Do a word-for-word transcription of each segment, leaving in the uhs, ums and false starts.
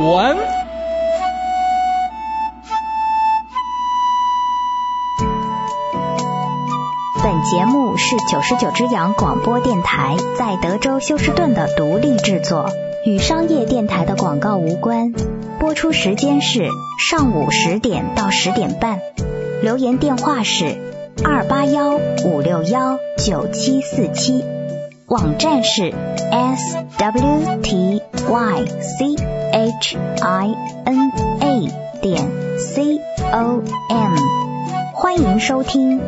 文。 本节目是九十九只羊广播电台在德州休斯顿的独立制作，与商业电台的广告无关。播出时间是上午十点到十点半，留言电话是二八幺五六幺九七四七，网站是 s w t y c h i n a 点 c o m， 欢迎收听。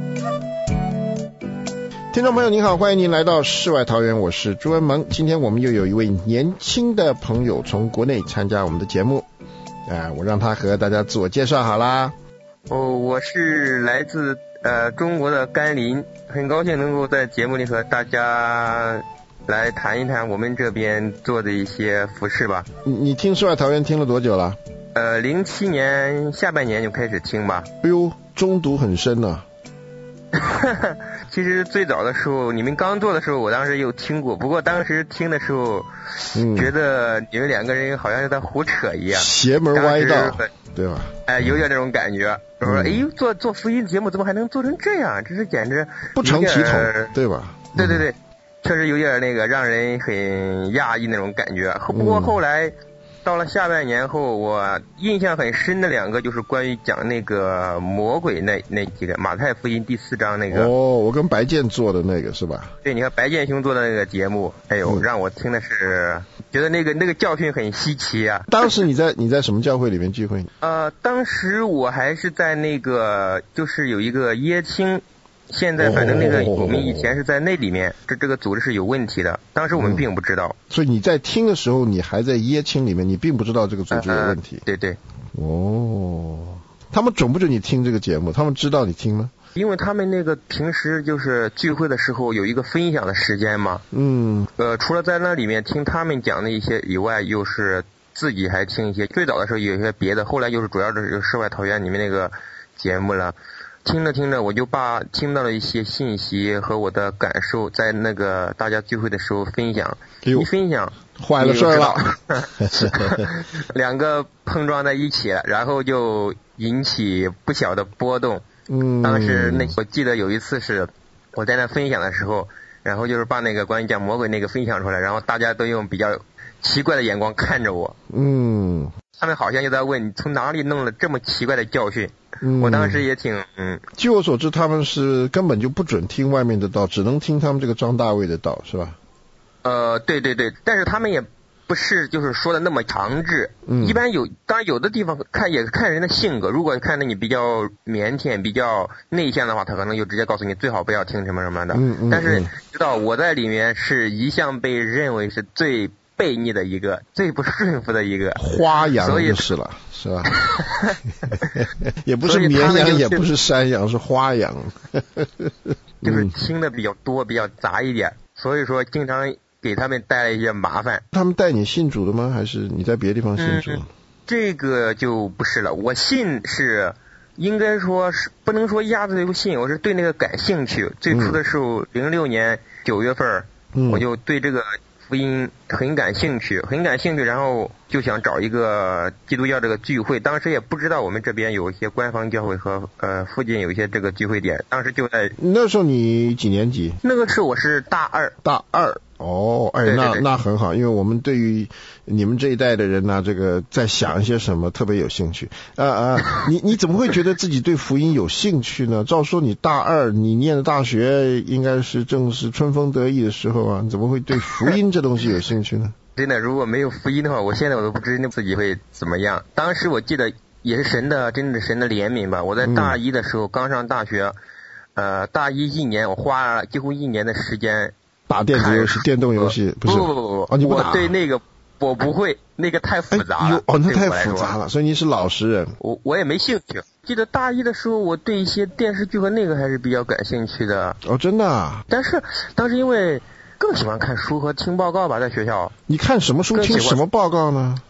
听众朋友您好，欢迎您来到世外桃源，我是朱文萌。今天我们又有一位年轻的朋友从国内参加我们的节目，啊，我让他和大家自我介绍好啦。 哦，我是来自呃中国的甘霖，很高兴能够在节目里和大家来谈一谈我们这边做的一些服饰吧。 你你听世外桃源听了多久了？ 呃，零七年下半年就开始听吧。 哎呦，中毒很深呢、 啊。其实最早的时候，你们刚做的时候，我当时有听过，不过当时听的时候，嗯、觉得你们两个人好像是在胡扯一样， 邪门歪道，对吧？ 哎、呃，有点那种感觉。我说，哎，做做福音节目怎么还能做成这样？这是简直不成体统，对吧？ 对对对，嗯、确实有点那个让人很讶异那种感觉。不过后来。嗯到了下半年后，我印象很深的两个就是关于讲那个魔鬼那那几个，马太福音第四章那个。 哦，我跟白健做的那个是吧？ 对，你和白健兄做的那个节目，哎呦，嗯、让我听的是觉得那个那个教训很稀奇啊。 当时你在你在什么教会里面聚会？ 呃，当时我还是在那个就是有一个耶青。现在反正那个我们以前是在那里面，这这个组织是有问题的，当时我们并不知道。 嗯、所以你在听的时候，你还在耶青里面，你并不知道这个组织有问题。 呃、对对。 哦，他们准不准你听这个节目？他们知道你听吗？ 因为他们那个平时就是聚会的时候有一个分享的时间嘛。嗯。呃，除了在那里面听他们讲的一些以外，又是自己还听一些。最早的时候有一些别的，后来就是主要是世外桃源里面那个节目了。听着听着，我就把听到了一些信息和我的感受，在那个大家聚会的时候分享。一分享， 坏了事了， 两个碰撞在一起了，然后就引起不小的波动。嗯，当时那我记得有一次是我在那分享的时候，然后就是把那个关于讲魔鬼那个分享出来，然后大家都用比较奇怪的眼光看着我。嗯，他们好像就在问你从哪里弄了这么奇怪的教训。嗯、我当时也挺嗯， 据我所知，他们是根本就不准听外面的道，只能听他们这个张大卫的道，是吧？ 呃，对对对，但是他们也不是就是说的那么强制，嗯，一般有，当然有的地方看也看人的性格，如果看着你比较腼腆、比较内向的话，他可能就直接告诉你最好不要听什么什么的。嗯嗯。但是知道我在里面是一向被认为是最悖逆的一个，最不顺服的一个花羊就是了，是吧？也不是绵羊，也不是山羊，是花羊。 就是听的比较多，比较杂一点，所以说经常给他们带来一些麻烦。 他们带你信主的吗？还是你在别的地方信主？嗯、 这个就不是了。我信是应该说是不能说压着就信，我是对那个感兴趣。最初的时候，零六年九月份，嗯、我就对这个福音很感兴趣，很感兴趣，然后就想找一个基督教这个聚会。当时也不知道我们这边有一些官方教会和呃附近有一些这个聚会点。当时就在那时候你几年级？ 那个时候我是大二。 大二。哦，哎，那那很好，因为我们对于你们这一代的人呢、啊，这个在想一些什么特别有兴趣啊啊！你你怎么会觉得自己对福音有兴趣呢？照说你大二，你念的大学应该是正是春风得意的时候啊，你怎么会对福音这东西有兴趣呢？ 真的，如果没有福音的话，我现在我都不知道自己会怎么样。当时我记得也是神的，真的神的怜悯吧。我在大一的时候、嗯、刚上大学，呃，大一一年我花了几乎一年的时间。 打电子游戏、电动游戏不是？ 不不不不， 哦，你不打？ 我对那个我不会，那个太复杂了。 哎、哦，那太复杂了，所以你是老实人。 我我也没兴趣。记得大一的时候，我对一些电视剧和那个还是比较感兴趣的。 哦，真的啊？ 但是当时因为更喜欢看书和听报告吧，在学校。 你看什么书，听什么报告呢？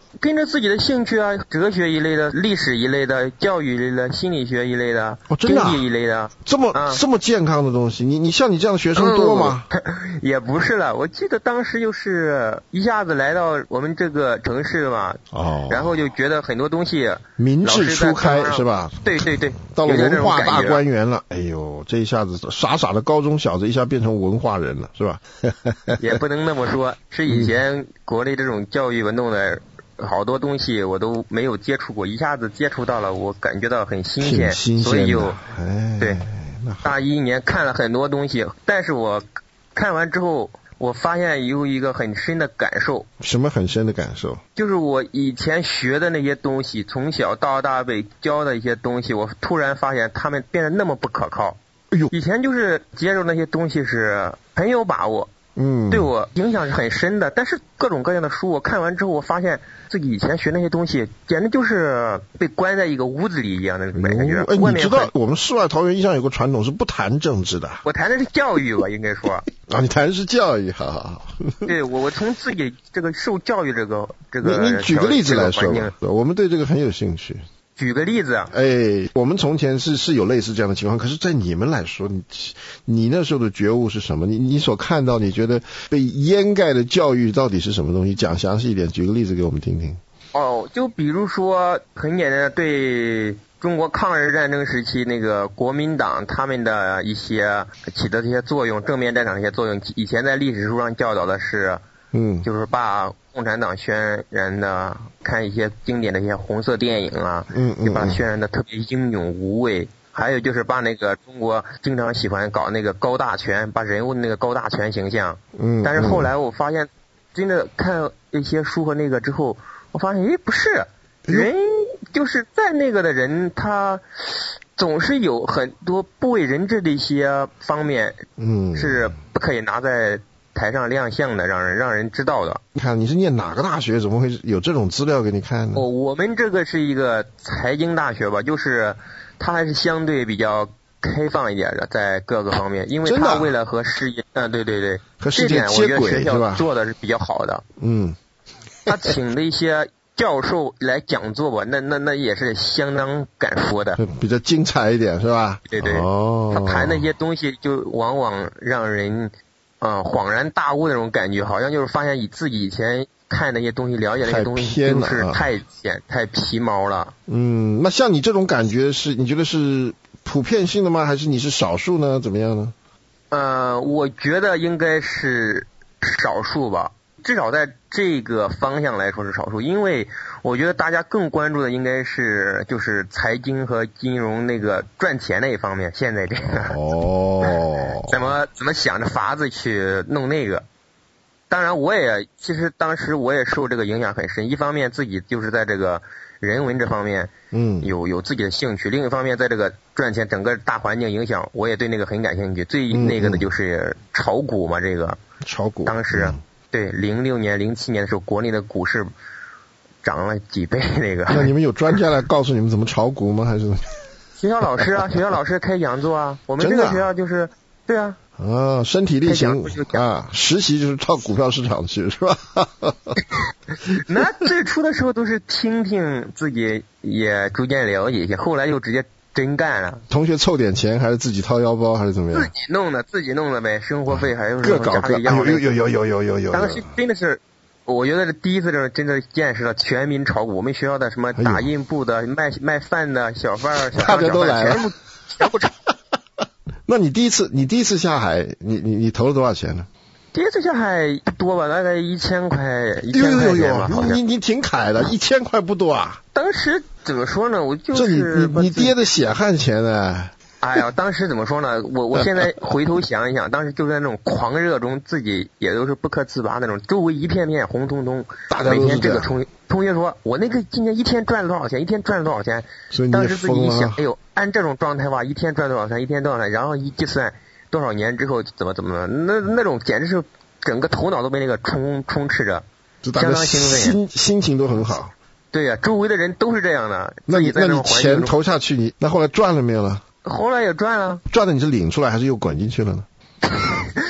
跟着自己的兴趣啊，哲学一类的、历史一类的、教育一类的、心理学一类的、 哦真的啊、 经济一类的， 这么、 啊、 这么健康的东西，你你像你这样的学生多吗？ 嗯、也不是了，我记得当时就是一下子来到我们这个城市嘛， 哦， 然后就觉得很多东西民智初开是吧？ 对对对， 到了文化大观园了，哎呦，这一下子傻傻的高中小子一下变成文化人了，是吧？ 也不能那么说，是以前国内这种教育文动的。好多东西我都没有接触过，一下子接触到了，我感觉到很新鲜， 新鲜所以就哎， 对，大一年看了很多东西，但是我看完之后，我发现有一个很深的感受。 什么很深的感受？ 就是我以前学的那些东西，从小到大被教的一些东西，我突然发现他们变得那么不可靠。 哎呦， 以前就是接受那些东西是很有把握。 嗯， 对我影响是很深的，但是各种各样的书我看完之后，我发现自己以前学那些东西，简直就是被关在一个屋子里一样的感觉。 哎，你知道我们世外桃源一向有个传统是不谈政治的。 我谈的是教育吧，应该说。 啊，你谈的是教育，好好好。 对，我我从自己这个受教育这个这个， 你你举个例子来说吧，我们对这个很有兴趣。 举个例子啊， 哎，我们从前是是有类似这样的情况，可是在你们来说，你你那时候的觉悟是什么？你你所看到你觉得被掩盖的教育到底是什么东西？讲详细一点，举个例子给我们听听。 哦，就比如说很简单的，对中国抗日战争时期那个国民党他们的一些起的这些作用，正面战场的一些作用，以前在历史书上教导的是， 嗯， 就是把共产党渲染的，看一些经典的一些红色电影啊， 嗯嗯， 就把它渲染的特别英勇无畏。还有就是把那个中国经常喜欢搞那个高大全，把人物的那个高大全形象。 嗯， 但是后来我发现，真的看一些书和那个之后，我发现，诶，不是，人就是在那个的人，他总是有很多不为人知的一些方面， 嗯， 是不可以拿在台上亮相的，让人让人知道的。 你看你是念哪个大学，怎么会有这种资料给你看呢？ 哦，我们这个是一个财经大学吧，就是它还是相对比较开放一点的，在各个方面，因为它为了和世界，嗯、啊，对对对， 和世界接轨是吧？做的是比较好的。 嗯， 他请的一些教授来讲座吧，那那那也是相当敢说的， 比较精彩一点是吧？ 对对， 哦， 他谈那些东西就往往让人啊、呃、恍然大悟那种感觉，好像就是发现以自己以前看那些东西、了解那些东西，就是太浅、太皮毛了。 嗯，那像你这种感觉是，你觉得是普遍性的吗？还是你是少数呢？怎么样呢？ 呃，我觉得应该是少数吧，至少在这个方向来说是少数，因为我觉得大家更关注的应该是就是财经和金融那个赚钱那一方面，现在这个哦， 怎么怎么想着法子去弄那个。当然我也其实当时我也受这个影响很深，一方面自己就是在这个人文这方面嗯有有自己的兴趣，另一方面在这个赚钱整个大环境影响，我也对那个很感兴趣。最那个的就是炒股嘛，这个炒股当时、嗯、对零六年零七年的时候，国内的股市涨了几倍那个。 那你们有专家来告诉你们怎么炒股吗？还是学校老师啊，学校老师开讲座啊，我们这个学校就是对啊。 啊，身体力行啊，实习就是到股票市场去，是吧？ 那最初的时候都是听听，自己也逐渐了解一些，后来就直接真干了。 同学凑点钱，还是自己掏腰包，还是怎么样？ 自己弄的，自己弄的呗，生活费还有各搞各。有有有有有有有有。 当时真的是，我觉得是第一次这种真的见识了全民炒股。我们学校的什么打印部的、卖卖饭的小贩、小贩、小贩全部全部炒。 那你第一次你第一次下海，你你你投了多少钱呢？ 第一次下海不多吧，大概一千块，一千块钱吧。 你你挺凯的，一千块不多啊。 当时怎么说呢？我就是这你你你爹的血汗钱呢？ 哎呀，当时怎么说呢？我我现在回头想一想，当时就在那种狂热中，自己也都是不可自拔那种，周围一片片红彤彤，每天这个同同学说，我那个今年一天赚了多少钱？一天赚了多少钱？ 所以你当时自己一想，哎呦，按这种状态吧，一天赚多少钱？一天多少钱？然后一计算多少年之后怎么怎么，那那种简直是整个头脑都被那个充充斥着，相当兴奋， 心心情都很好。 对呀、啊，周围的人都是这样的。 那你那你钱投下去，你那后来赚了没有了？ 后来也赚了。 赚的你是领出来还是又滚进去了呢？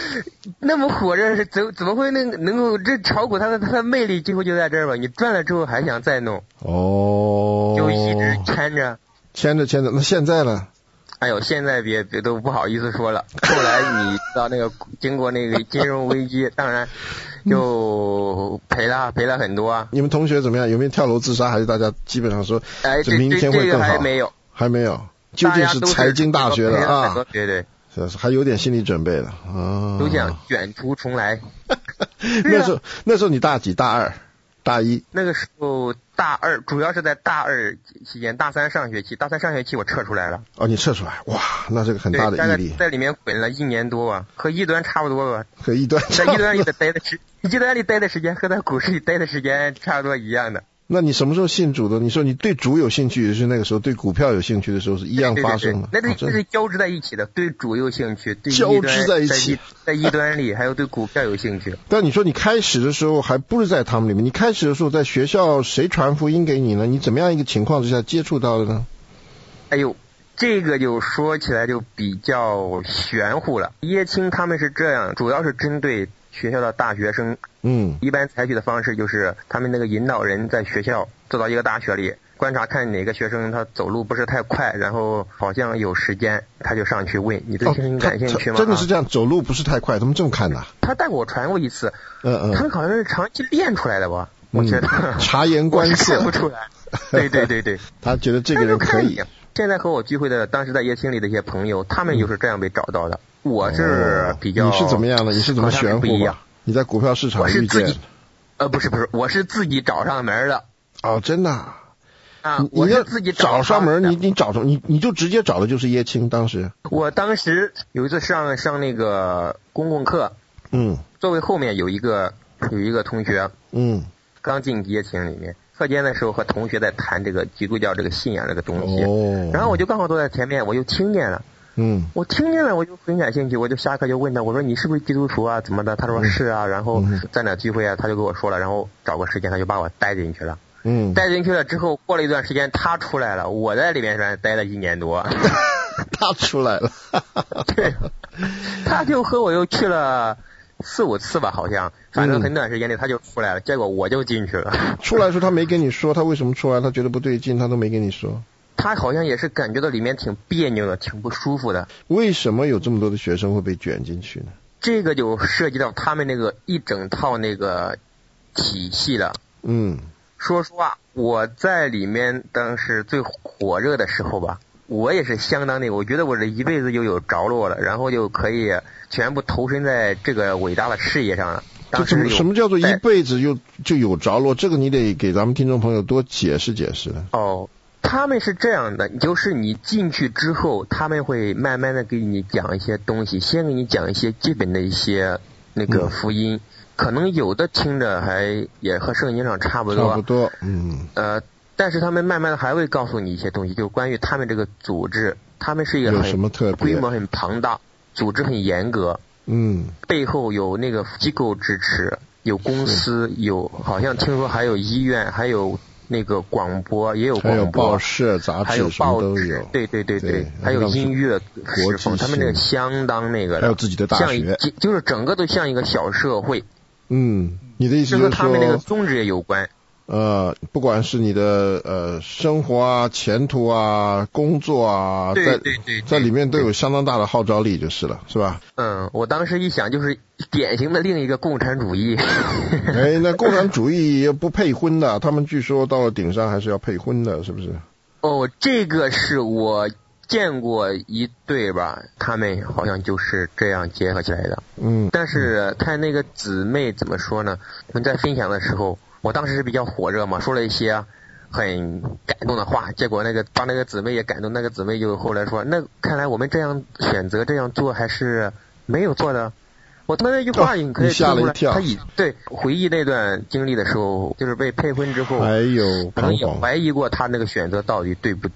那么火热是怎怎么会能能够这炒股它的它的魅力几乎就在这儿吧？你赚了之后还想再弄， 哦， 就一直牵着牵着牵着。那现在呢？ 哎呦，现在别别都不好意思说了。后来你知道那个经过那个金融危机，当然就赔了赔了很多。 你们同学怎么样？有没有跳楼自杀？还是大家基本上说， 哎， 这明天会更好？ 这个还没有， 还没有。究竟是财经大学的啊？ 对对， 还有点心理准备的啊， 都想卷土重来。 那时候那时候你大几？大二、大一？ 那个时候大二，主要是在大二期间，大三上学期，大三上学期我撤出来了。 哦，你撤出来，哇，那这个很大的毅力。 在里面滚了一年多啊，和一端差不多吧。 和一端在一端里的待的时，一端里待的时间和在股市里待的时间差不多一样的。 那你什么时候信主的？你说你对主有兴趣，是那个时候对股票有兴趣的时候是一样发生的。 对对对对，那是、哦、是交织在一起的，对主有兴趣，对交织在一起， 在一端里还有对股票有兴趣。 但你说你开始的时候还不是在他们里面，你开始的时候在学校谁传福音给你呢？你怎么样一个情况之下接触到的呢？ 哎呦，这个就说起来就比较玄乎了。椰青他们是这样，主要是针对学校的大学生， 嗯， 一般采取的方式就是他们那个引导人在学校走到一个大学里，观察看哪个学生他走路不是太快，然后好像有时间，他就上去问你对声音感兴趣吗？ 哦、真的是这样，走路不是太快，他们这么看的？ 他带我传过一次， 嗯嗯， 他们好像是长期练出来的吧？我觉得、 嗯、察言观色， 看不出来。对对对对， 他觉得这个人可以。 现在和我聚会的当时在椰青里的一些朋友，他们就是这样被找到的。嗯、我是比较、 哦，你是怎么样的？你是怎么玄乎吧？你在股票市场遇见？ 呃，不是不是，我是自己找上门的。 哦，真的啊？ 啊，我是自己找上门，你你找着你你就直接找的就是椰青。当时我当时有一次上上那个公共课， 嗯， 座位后面有一个有一个同学， 嗯， 刚进椰青里面，课间的时候和同学在谈这个基督教这个信仰这个东西， 哦， 然后我就刚好坐在前面，我就听见了。 嗯， 我听见了，我就很感兴趣，我就下课就问他，我说你是不是基督徒啊？怎么的？他说是啊，然后在哪聚会啊？他就跟我说了，然后找个时间他就把我带进去了。 嗯， 带进去了之后，过了一段时间他出来了，我在里面待了一年多。 他出来了， 对，他就和我又去了四五次吧，好像，反正很短时间内他就出来了，结果我就进去了。 出来的时候他没跟你说他为什么出来，他觉得不对劲，他都没跟你说。 他好像也是感觉到里面挺别扭的，挺不舒服的。 为什么有这么多的学生会被卷进去呢？ 这个就涉及到他们那个一整套那个体系了。 嗯， 说实话，我在里面当时最火热的时候吧，我也是相当那个，我觉得我这一辈子就有着落了，然后就可以全部投身在这个伟大的事业上了。当时什么叫做一辈子就就有着落？这个你得给咱们听众朋友多解释解释。 哦。他们是这样的，就是你进去之后，他们会慢慢的给你讲一些东西，先给你讲一些基本的一些那个福音，嗯、可能有的听着还也和圣经上差不多， 差不多，嗯， 呃，但是他们慢慢的还会告诉你一些东西，就关于他们这个组织，他们是一个很有什么特别规模很庞大，组织很严格， 嗯， 背后有那个机构支持，有公司，有好像听说还有医院，还有。那个广播也有广播， 还有报社、杂志， 还有报纸， 对对对对，还有音乐释放，他们那个相当那个的， 还有自己的大学， 像就是整个都像一个小社会。 嗯，你的意思就是说， 这跟他们那个宗旨也有关。 呃，不管是你的呃生活啊、前途啊、工作啊， 对对 对, 对， 在在里面都有相当大的号召力，就是了，是吧？ 嗯，我当时一想，就是典型的另一个共产主义。 哎，那共产主义也不配婚的，他们据说到了顶上还是要配婚的，是不是？ 哦，这个是我见过一对吧，他们好像就是这样结合起来的。 嗯， 但是看那个姊妹怎么说呢？我们在分享的时候。我当时是比较火热嘛，说了一些很感动的话，结果那个把那个姊妹也感动，那个姊妹就后来说，那看来我们这样选择这样做还是没有做的。我他那句话你可以听出来， 哦、 他以对回忆那段经历的时候，就是被配婚之后， 还有可能也怀疑过他那个选择到底对不对。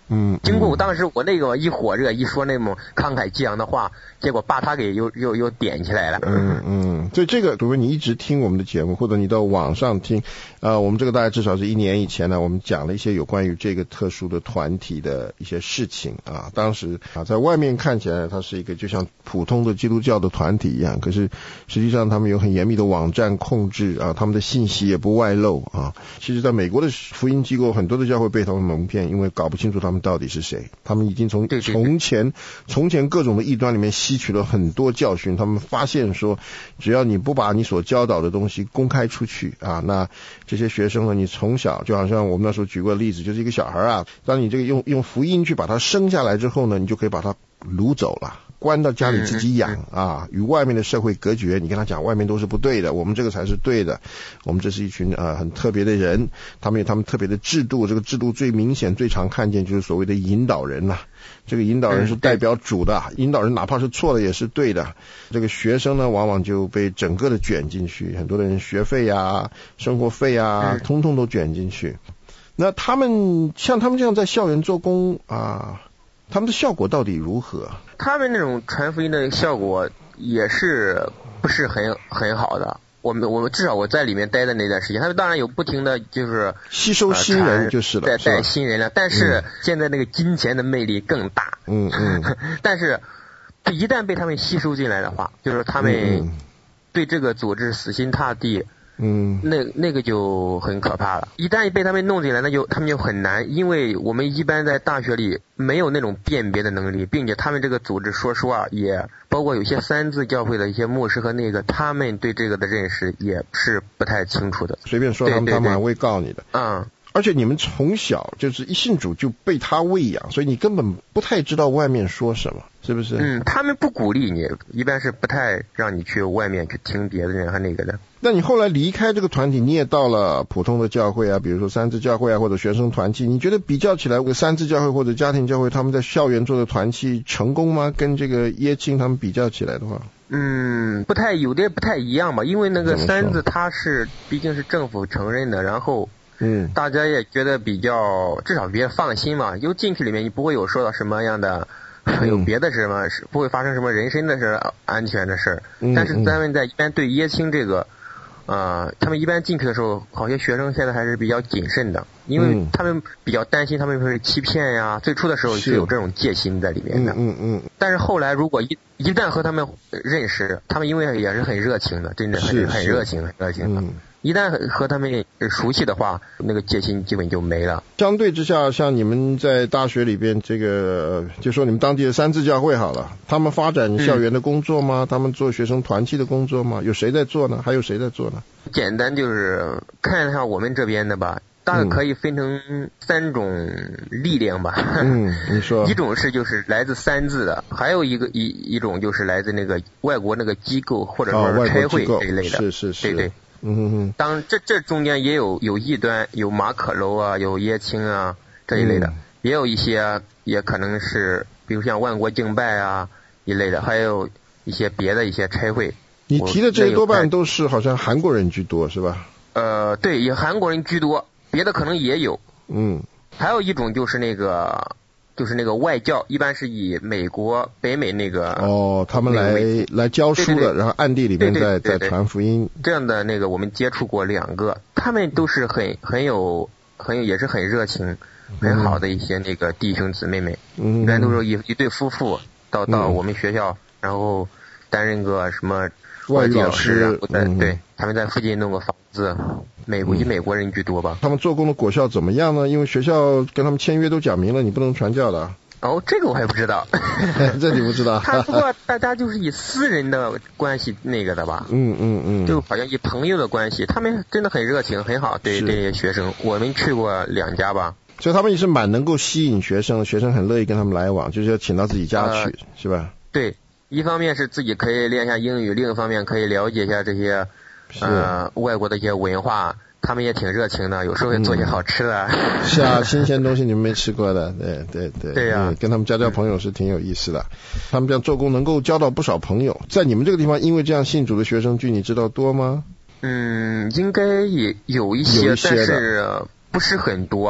嗯， 经过我当时我那个一火热一说那种慷慨激昂的话，结果把他给又又又点起来了。 嗯嗯，所以这个，如果你一直听我们的节目，或者你到网上听，呃，我们这个大概至少是一年以前呢，我们讲了一些有关于这个特殊的团体的一些事情啊。当时啊，在外面看起来它是一个就像普通的基督教的团体一样，可是实际上他们有很严密的网站控制啊，他们的信息也不外漏啊。其实在美国的福音机构，很多的教会被他们蒙骗，因为搞不清楚他们到底是谁。他们已经从从前从前各种的异端里面吸取了很多教训，他们发现说，只要你不把你所教导的东西公开出去啊，那这些学生呢，你从小就好像我们那时候举过的例子，就是一个小孩啊，当你这个用用福音去把他生下来之后呢，你就可以把他掳走了，关到家里自己养啊，与外面的社会隔绝。你跟他讲外面都是不对的，我们这个才是对的。我们这是一群呃很特别的人，他们有他们特别的制度，这个制度最明显最常看见就是所谓的引导人呐、啊。这个引导人是代表主的，引导人哪怕是错的也是对的。这个学生呢，往往就被整个的卷进去，很多的人学费啊、生活费啊，通通都卷进去。那他们像他们这样在校园做工啊，他们的效果到底如何？ 他们那种传福音的效果也是不是很很好的。我们我们至少我在里面待的那段时间，他们当然有不停的就是吸收新人就是了， 在带新人了，但是现在那个金钱的魅力更大。 嗯嗯。 但是一旦被他们吸收进来的话，就是他们对这个组织死心塌地。 嗯， 那那个就很可怕了。一旦被他们弄进来，那就他们就很难，因为我们一般在大学里没有那种辨别的能力，并且他们这个组织说实话，也包括有些三自教会的一些牧师和那个，他们对这个的认识也是不太清楚的。 随便说他们，他们还会告你的。 嗯。 而且你们从小就是一信主就被他喂养，所以你根本不太知道外面说什么，是不是？ 嗯，他们不鼓励你，一般是不太让你去外面去听别的人和那个的。 那你后来离开这个团体，你也到了普通的教会啊，比如说三自教会啊，或者学生团契，你觉得比较起来，三自教会或者家庭教会他们在校园做的团契成功吗？跟这个耶青他们比较起来的话？ 嗯，不太有的不太一样吧，因为那个三自它是毕竟是政府承认的，然后嗯， 大家也觉得比较至少比较放心嘛，因为进去里面你不会有受到什么样的、嗯、有别的什么不会发生什么人身的事安全的事、嗯、但是咱们在一般对耶青这个呃他们一般进去的时候，好些学生现在还是比较谨慎的，因为他们比较担心他们会欺骗呀，最初的时候是有这种戒心在里面的。 嗯嗯嗯。 但是后来如果一一旦和他们认识，他们因为也是很热情的，真的很很热情很热情的。嗯，一旦和他们熟悉的话，那个戒心基本就没了。 相对之下，像你们在大学里边，这个就说你们当地的三自教会好了，他们发展校园的工作吗？嗯、他们做学生团契的工作吗？有谁在做呢？还有谁在做呢？ 简单就是看一下我们这边的吧，大概可以分成三种力量吧。 嗯，你说。 一种是就是来自三自的，还有一个一一种就是来自那个外国那个机构或者说差会这一类的。 哦、是是是。 对对。 嗯哼哼， 当这这中间也有有异端，有马可楼啊，有耶青啊这一类的、嗯，也有一些也可能是，比如像万国敬拜啊一类的，还有一些别的一些差会。 你提的这些多半都是好像韩国人居多是吧？ 呃，对，以韩国人居多，别的可能也有。 嗯， 还有一种就是那个。就是那个外教，一般是以美国、北美那个哦，他们来来教书的，对对对，然后暗地里边在在传福音。 这样的那个我们接触过两个，他们都是很很有很有也是很热情、很好的一些那个弟兄姊妹们，嗯，一般都是一一对夫妇到到我们学校，嗯、然后担任个什么外语老师， 然后在、嗯、对他们在附近弄个房子。美国以美国人居多吧？ 他们做工的果效怎么样呢？因为学校跟他们签约都讲明了，你不能传教的。 哦，这个我还不知道。 这你不知道？ 他不过大家就是以私人的关系那个的吧？ 嗯嗯嗯， 就好像以朋友的关系，他们真的很热情，很好，对这些学生。我们去过两家吧。 所以他们也是蛮能够吸引学生，学生很乐意跟他们来往，就是要请到自己家去，呃、是吧？ 对，一方面是自己可以练一下英语，另一方面可以了解一下这些呃外国的一些文化。他们也挺热情的，有时候会做些好吃的。 嗯、是啊，新鲜东西你们没吃过的，对对对。 对呀、啊嗯，跟他们交交朋友是挺有意思的。他们这样做工能够交到不少朋友。在你们这个地方，因为这样信主的学生聚，你知道多吗？ 嗯，应该也有一些， 有一些但是不是很多。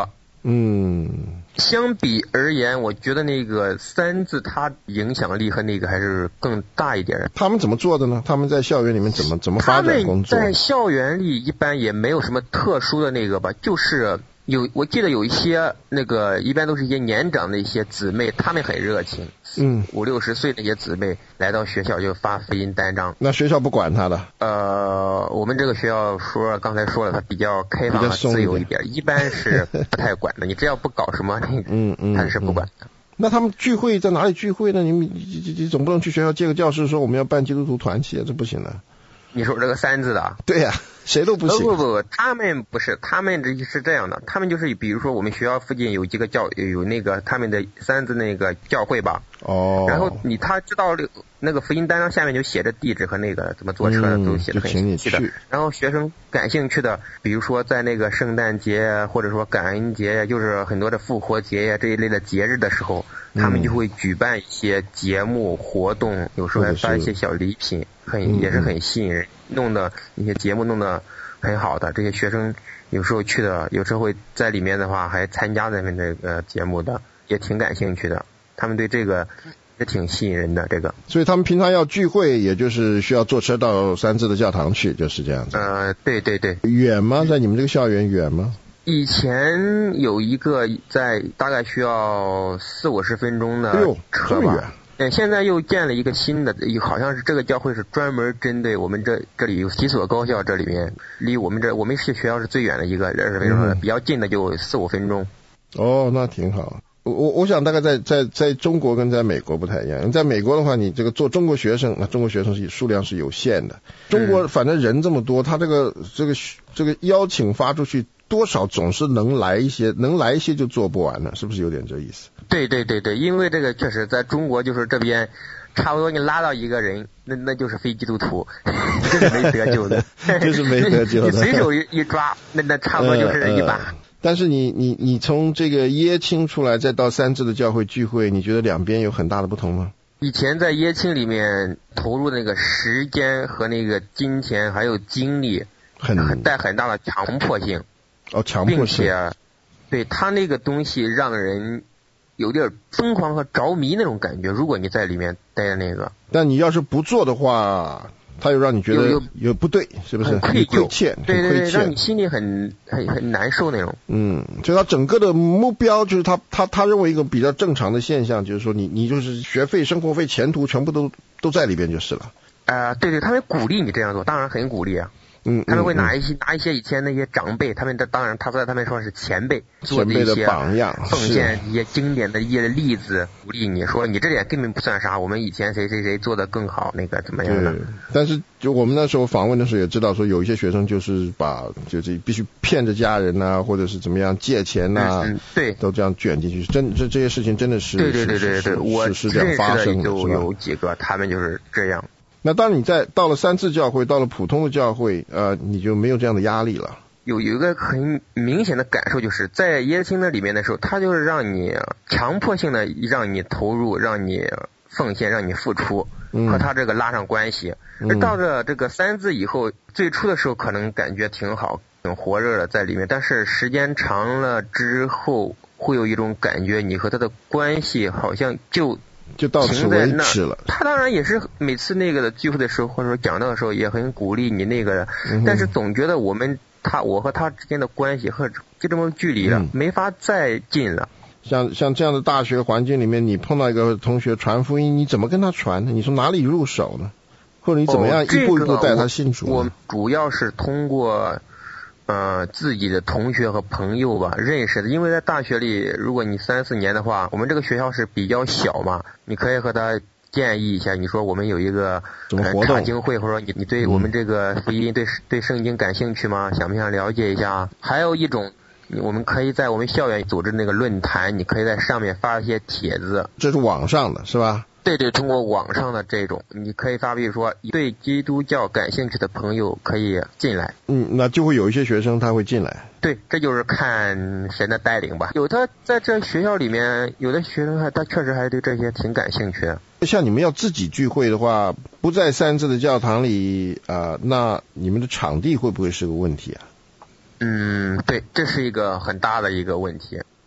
嗯， 相比而言，我觉得那个三字它影响力和那个还是更大一点。 他们怎么做的呢？他们在校园里面怎么怎么发展工作？ 他们在校园里一般也没有什么特殊的那个吧，就是有我记得有一些那个一般都是一些年长的一些姊妹，她们很热情， 嗯， 五六十岁那些姊妹来到学校就发福音单张。 那学校不管他的？ 呃，我们这个学校说刚才说了，它比较开放和自由一点，一般是不太管的。你只要不搞什么那个， 嗯嗯， 他是不管的。 那他们聚会在哪里聚会呢？你们你你总不能去学校借个教室说我们要办基督徒团契啊，这不行的。 你说这个三字的？ 对呀、啊，谁都不行。 不不不，他们不是，他们这是这样的，他们就是比如说我们学校附近有几个教有那个他们的三字那个教会吧。 哦。 然后你他知道那个福音单张下面就写着地址和那个怎么坐车的、嗯、都写得很详细的。然后学生感兴趣的，比如说在那个圣诞节或者说感恩节，就是很多的复活节呀这一类的节日的时候，他们就会举办一些节目活动，有时候还发一些小礼品，很也是很吸引人，弄的一些节目弄得很好的，这些学生有时候去的，有时候会在里面的话还参加咱们这个节目的，也挺感兴趣的，他们对这个也挺吸引人的这个。 所以他们平常要聚会，也就是需要坐车到三字的教堂去，就是这样子。 呃，对对对。 远吗？在你们这个校园远吗？ 以前有一个在大概需要四五十分钟的车吧，嗯，现在又建了一个新的，好像是这个教会是专门针对我们这这里有几所高校，这里面离我们这我们学校是最远的一个二十分钟的，嗯、比较近的就四五分钟。 哦，那挺好。我我我想大概在在在中国跟在美国不太一样，在美国的话，你这个做中国学生，那中国学生是数量是有限的，中国反正人这么多，他这个这个这个邀请发出去，多少总是能来一些，能来一些就做不完了，是不是有点这意思？ 对对对对，因为这个确实在中国就是这边差不多你拉到一个人，那那就是非基督徒，这是没得救的， 这是没得救的， 你随手一一抓，那那差不多就是一把。呃呃但是你你你从这个耶青出来，再到三字的教会聚会，你觉得两边有很大的不同吗？ 以前在耶青里面投入那个时间和那个金钱还有精力，很带很大的强迫性。 哦，强迫性。 并且，对他那个东西让人有点疯狂和着迷那种感觉。如果你在里面待的那个， 但你要是不做的话，他又让你觉得 有, 有不对，是不是？ 很愧疚， 亏欠， 对对对， 让你心里很很很难受那种。 嗯，所以他整个的目标就是他他他认为一个比较正常的现象，就是说你你就是学费、生活费、前途全部都都在里边就是了。 啊、呃，对对，他们鼓励你这样做，当然很鼓励啊。 嗯， 他们会拿一些、嗯、拿一些以前那些长辈，他们这当然他在他们说是前辈做的一些榜样， 奉献一些经典的一些例子，鼓励你说你这点根本不算啥，我们以前谁谁谁做的更好，那个怎么样的？ 对，但是就我们那时候访问的时候也知道说，有一些学生就是把就是必须骗着家人呐、啊，或者是怎么样借钱呐、啊嗯，对， 都这样卷进去，真这这些事情真的是对对对对对，我是这样发生的， 就有几个他们就是这样。 那当你在到了三字教会，到了普通的教会，呃，你就没有这样的压力了。 有有一个很明显的感受，就是在耶青的里面的时候，他就是让你强迫性的让你投入，让你奉献，让你付出， 嗯、 和他这个拉上关系。 嗯、 而到了这个三字以后，最初的时候可能感觉挺好，挺火热的在里面，但是时间长了之后，会有一种感觉，你和他的关系好像就。 就到此为止了。 他当然也是每次那个的聚会的时候，或者说讲到的时候，也很鼓励你那个， 嗯、 但是总觉得我们他我和他之间的关系和就这么距离了， 嗯、 没法再近了。 像像这样的大学环境里面，你碰到一个同学传福音，你怎么跟他传呢？你从哪里入手呢？或者你怎么样一步一步带他信主呢？ 哦这个、我, 我主要是通过。呃，自己的同学和朋友吧认识的，因为在大学里，如果你三四年的话，我们这个学校是比较小嘛，你可以和他建议一下，你说我们有一个查经会，或者说你你对我们这个福音、嗯、对对圣经感兴趣吗？想不想了解一下？还有一种，我们可以在我们校园组织那个论坛，你可以在上面发一些帖子， 这是网上的是吧？ 对对，通过网上的这种，你可以发，比如说对基督教感兴趣的朋友可以进来。 嗯，那就会有一些学生他会进来。 对，这就是看神的带领吧。有他在这学校里面，有的学生还他确实还对这些挺感兴趣的。 像你们要自己聚会的话，不在三字的教堂里啊、呃，那你们的场地会不会是个问题啊？ 嗯，对，这是一个很大的一个问题。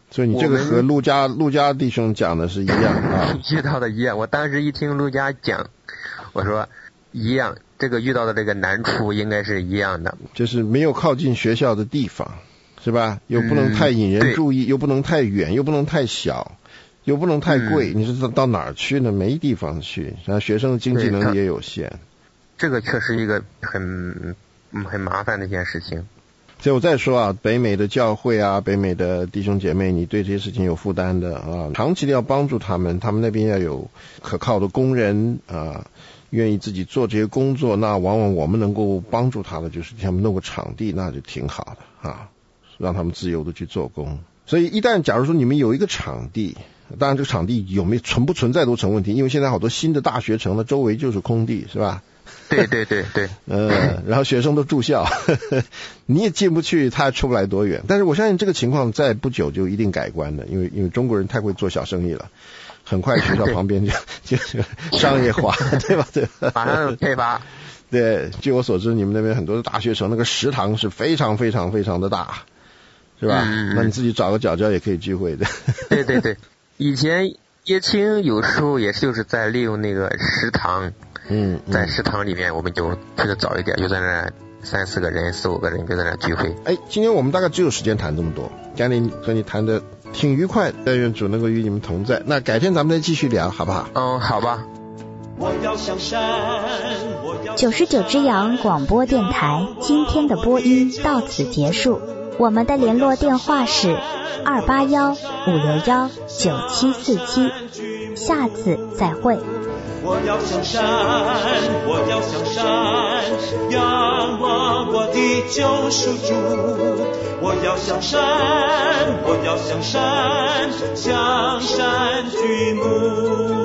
所以你这个和陆家陆家弟兄讲的是一样啊， 遇到的一样。我当时一听陆家讲，我说一样，这个遇到的这个难处应该是一样的， 就是没有靠近学校的地方，是吧？又不能太引人注意，嗯、又不能太远，又不能太小，又不能太贵。嗯、你说到哪儿去呢？没地方去，然后学生的经济能力也有限。 这个确实一个很很麻烦的一件事情。 所以我再说啊，北美的教会啊，北美的弟兄姐妹，你对这些事情有负担的啊，长期的要帮助他们，他们那边要有可靠的工人啊，愿意自己做这些工作，那往往我们能够帮助他的就是给他们弄个场地，那就挺好的啊，让他们自由的去做工。所以一旦假如说你们有一个场地，当然这个场地有没有存不存在都成问题，因为现在好多新的大学城的周围就是空地，是吧？ 对对对对， 呃，然后学生都住校，呵呵，你也进不去，他也出不来多远。但是我相信这个情况在不久就一定改观的，因为因为中国人太会做小生意了，很快学校旁边就就是商业化，对吧？对吧， 马上开发。 对，据我所知，你们那边很多的大学城那个食堂是非常非常非常的大，是吧？嗯、那你自己找个角角也可以聚会的。 对对对，以前叶青有时候也是就是在利用那个食堂。 嗯， 在食堂里面，我们就去的早一点，就在那三四个人、四五个人就在那聚会。 哎，今天我们大概只有时间谈这么多，甘霖和你谈的挺愉快，但愿主能够与你们同在。那改天咱们再继续聊，好不好？ 嗯，好吧。 九十九只羊广播电台今天的播音到此结束，我们的联络电话是二八幺五六幺九七四七，下次再会。 我要向山，我要向山，仰望我的救赎主。我要向山，我要向山，向山举目。